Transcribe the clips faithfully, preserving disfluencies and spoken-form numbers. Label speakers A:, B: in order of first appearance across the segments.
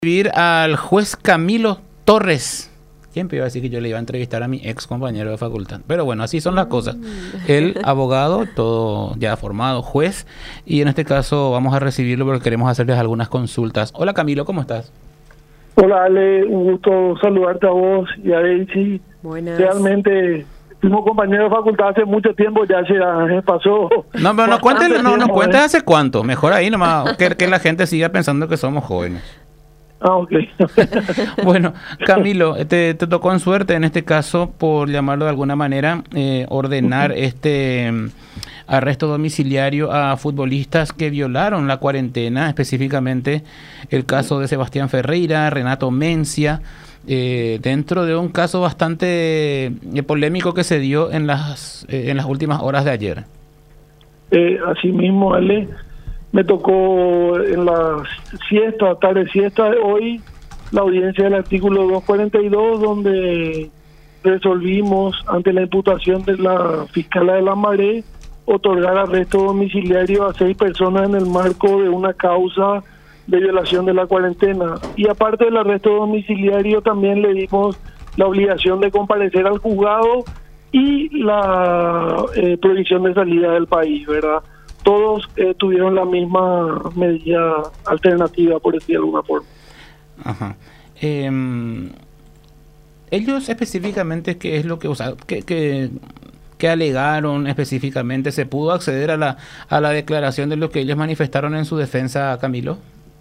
A: Recibir al juez Camilo Torres. ¿Quién me iba a decir que yo le iba a entrevistar a mi ex compañero de facultad? Pero bueno, así son las cosas. El abogado, todo ya formado, juez, y en este caso vamos a recibirlo porque queremos hacerles algunas consultas. Hola Camilo, ¿cómo estás?
B: Hola Ale, un gusto saludarte a vos y a Daisy.
C: Buenas.
B: Realmente fuimos compañeros de facultad hace mucho tiempo, ya se ya pasó.
A: No, pero no cuentes, no, no
B: tiempo,
A: cuentes
B: ¿eh?
A: hace cuánto. Mejor ahí nomás que, que la gente siga pensando que somos jóvenes.
B: Ah, ok.
A: Bueno, Camilo, te, te tocó en suerte en este caso, por llamarlo de alguna manera, eh, ordenar este mm, arresto domiciliario a futbolistas que violaron la cuarentena, específicamente el caso de Sebastián Ferreira, Renato Mencia, eh, dentro de un caso bastante eh, polémico que se dio en las, eh, en las últimas horas de ayer.
B: Eh, así mismo, Ale, me tocó en la siesta, tarde siesta de hoy, la audiencia del artículo doscientos cuarenta y dos, donde resolvimos ante la imputación de la fiscal de Lambaré otorgar arresto domiciliario a seis personas en el marco de una causa de violación de la cuarentena. Y aparte del arresto domiciliario, también le dimos la obligación de comparecer al juzgado y la eh, prohibición de salida del país, ¿verdad? Todos eh, tuvieron la misma medida alternativa, por decir de alguna forma.
A: Ajá. Eh, ellos específicamente, ¿qué es lo que, o sea, qué, qué, qué alegaron específicamente? ¿Se pudo acceder a la, a la declaración de lo que ellos manifestaron en su defensa, Camilo?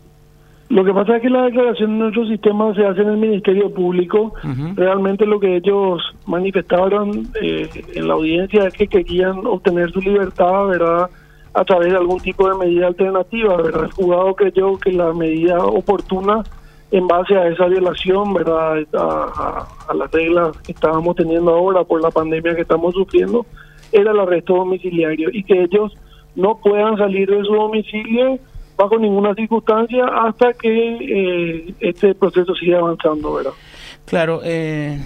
B: Lo que pasa es que la declaración en nuestro sistema se hace en el Ministerio Público. Uh-huh. Realmente lo que ellos manifestaron eh, en la audiencia es que querían obtener su libertad, ¿verdad?, a través de algún tipo de medida alternativa, ¿verdad? El juzgado creyó que la medida oportuna en base a esa violación, ¿verdad?, a, a, a las reglas que estábamos teniendo ahora por la pandemia que estamos sufriendo, era el arresto domiciliario, y que ellos no puedan salir de su domicilio bajo ninguna circunstancia hasta que eh, este proceso siga avanzando, ¿verdad?
A: Claro, eh...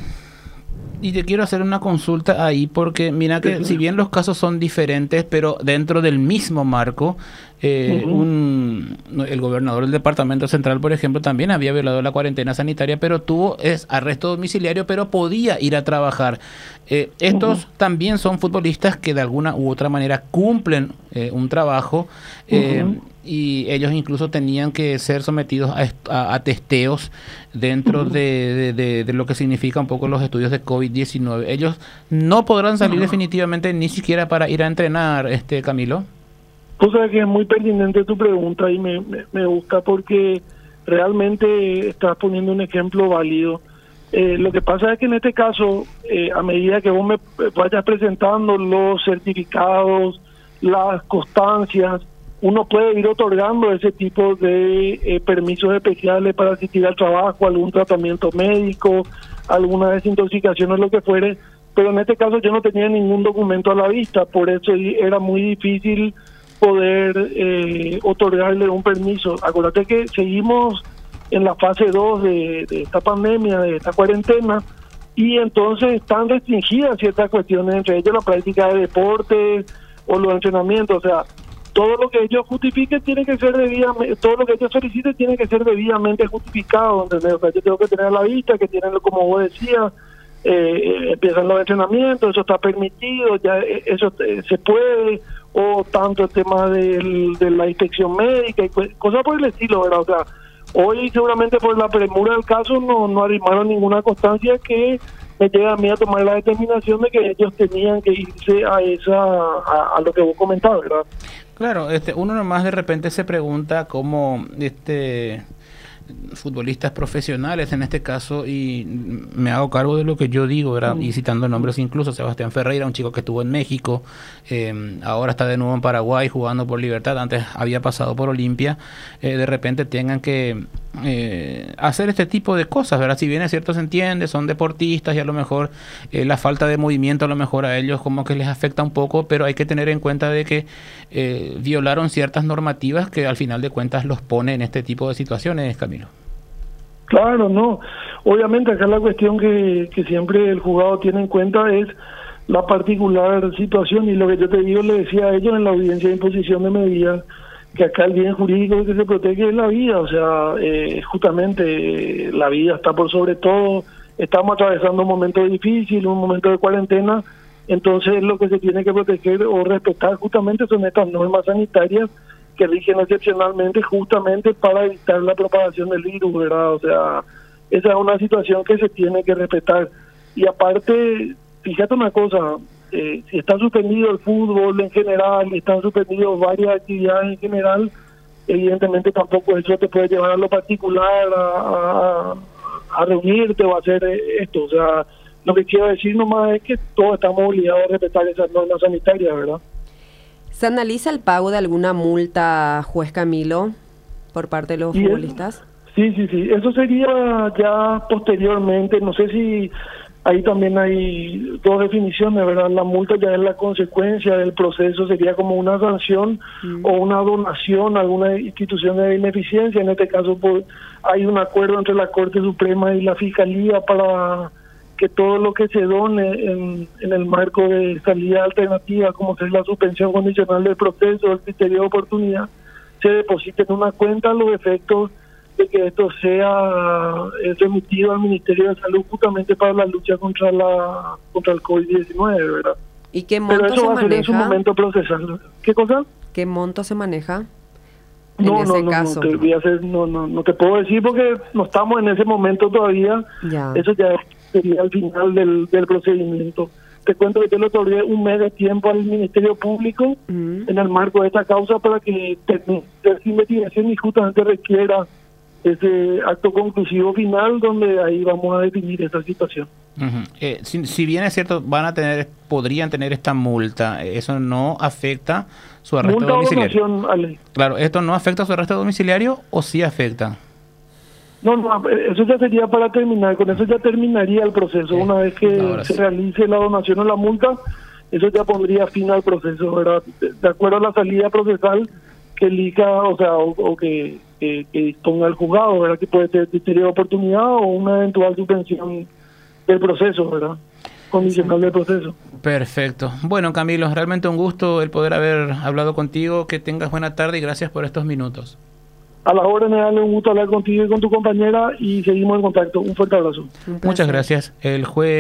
A: y te quiero hacer una consulta ahí porque mira que si bien los casos son diferentes, pero dentro del mismo marco, eh, uh-huh. un, el gobernador del departamento central, por ejemplo, también había violado la cuarentena sanitaria, pero tuvo es arresto domiciliario, pero podía ir a trabajar. Eh, estos uh-huh. también son futbolistas que de alguna u otra manera cumplen eh, un trabajo, eh, uh-huh. y ellos incluso tenían que ser sometidos a, a, a testeos dentro uh-huh. de, de, de, de lo que significa un poco los estudios de COVID diecinueve. Ellos no podrán salir uh-huh. definitivamente ni siquiera para ir a entrenar, este Camilo.
B: Pues sabes que es muy pertinente tu pregunta y me, me, me gusta porque realmente estás poniendo un ejemplo válido. Eh, lo que pasa es que en este caso, eh, a medida que vos me vayas presentando los certificados, las constancias, uno puede ir otorgando ese tipo de eh, permisos especiales para asistir al trabajo, algún tratamiento médico, alguna desintoxicación o lo que fuere, pero en este caso yo no tenía ningún documento a la vista, por eso era muy difícil poder eh, otorgarle un permiso. Acuérdate que seguimos en la fase dos de, de esta pandemia, de esta cuarentena, y entonces están restringidas ciertas cuestiones, entre ellas la práctica de deportes o los entrenamientos, o sea, todo lo que ellos justifiquen tiene que ser debidamente, todo lo que ellos soliciten tiene que ser debidamente justificado, ¿entendés? O sea, yo tengo que tener a la vista que tienen, como vos decías, eh, empiezan los entrenamientos, eso está permitido, ya eso eh, se puede, o tanto el tema del, de la inspección médica y cosas por el estilo, ¿verdad? O sea, hoy seguramente por la premura del caso no, no arrimaron ninguna constancia que me lleve a mí a tomar la determinación de que ellos tenían que irse a esa a, a lo que vos comentabas, ¿verdad?
A: Claro, este, uno nomás de repente se pregunta cómo este futbolistas profesionales en este caso, y me hago cargo de lo que yo digo, ¿verdad? Mm. Y citando nombres incluso, Sebastián Ferreira, un chico que estuvo en México, eh, ahora está de nuevo en Paraguay jugando por Libertad, antes había pasado por Olimpia, eh, de repente tengan que eh, hacer este tipo de cosas, ¿verdad? Si bien es cierto, se entiende, son deportistas y a lo mejor eh, la falta de movimiento a lo mejor a ellos como que les afecta un poco, pero hay que tener en cuenta de que eh, violaron ciertas normativas que al final de cuentas los pone en este tipo de situaciones, Camilo.
B: Claro, no. Obviamente acá la cuestión que, que siempre el juzgado tiene en cuenta es la particular situación, y lo que yo te digo, le decía a ellos en la audiencia de imposición de medidas, que acá el bien jurídico que se protege es la vida, o sea, eh, justamente eh, la vida está por sobre todo. Estamos atravesando un momento difícil, un momento de cuarentena, entonces lo que se tiene que proteger o respetar justamente son estas normas sanitarias que rigen excepcionalmente justamente para evitar la propagación del virus, ¿verdad? O sea, esa es una situación que se tiene que respetar. Y aparte, fíjate una cosa, eh, si está suspendido el fútbol en general, y están suspendidos varias actividades en general, evidentemente tampoco eso te puede llevar a lo particular, a, a, a reunirte o a hacer esto. O sea, lo que quiero decir nomás es que todos estamos obligados a respetar esas normas sanitarias, ¿verdad?
C: ¿Se analiza el pago de alguna multa, juez Camilo, por parte de los
B: y
C: futbolistas?
B: Es, sí, sí, sí. Eso sería ya posteriormente. No sé si ahí también hay dos definiciones, ¿verdad? La multa ya es la consecuencia del proceso, sería como una sanción mm. o una donación a alguna institución de beneficencia. En este caso, pues, hay un acuerdo entre la Corte Suprema y la Fiscalía para que todo lo que se done en, en el marco de salida alternativa, como es la suspensión condicional del proceso, el criterio de oportunidad, se deposite en una cuenta a los efectos de que esto sea eh, remitido al Ministerio de Salud justamente para la lucha contra la contra el COVID diecinueve, ¿verdad?
C: ¿Y qué monto
B: Pero eso
C: se
B: va
C: maneja?
B: a ser en su momento procesal. ¿Qué cosa?
C: ¿Qué monto se maneja en
B: no,
C: ese
B: no, no,
C: caso?
B: No, te voy a hacer, no, no, no te puedo decir porque no estamos en ese momento todavía.
C: Ya.
B: Eso ya sería al final del, del procedimiento. Te cuento que yo le otorgué un mes de tiempo al Ministerio Público uh-huh. en el marco de esta causa para que termine esa investigación y justamente requiera ese acto conclusivo final donde ahí vamos a definir esa situación.
A: Uh-huh. Eh, si, si bien es cierto, van a tener, podrían tener esta multa, eso no afecta su arresto
B: multa
A: domiciliario.
B: O donación, Ale.
A: Claro, ¿esto no afecta su arresto domiciliario o sí afecta?
B: No, no, eso ya sería para terminar, con eso ya terminaría el proceso. Una vez que Ahora se sí. realice la donación o la multa, eso ya pondría fin al proceso, ¿verdad? De, de acuerdo a la salida procesal que elija, o sea, o, o que, que, que disponga el juzgado, ¿verdad? Que puede ser criterio de oportunidad o una eventual suspensión del proceso, ¿verdad? Condicional del proceso.
A: Perfecto. Bueno, Camilo, realmente un gusto el poder haber hablado contigo. Que tengas buena tarde y gracias por estos minutos.
B: A las órdenes, dale un gusto hablar contigo y con tu compañera y seguimos en contacto. Un fuerte abrazo.
A: Muchas gracias. El juez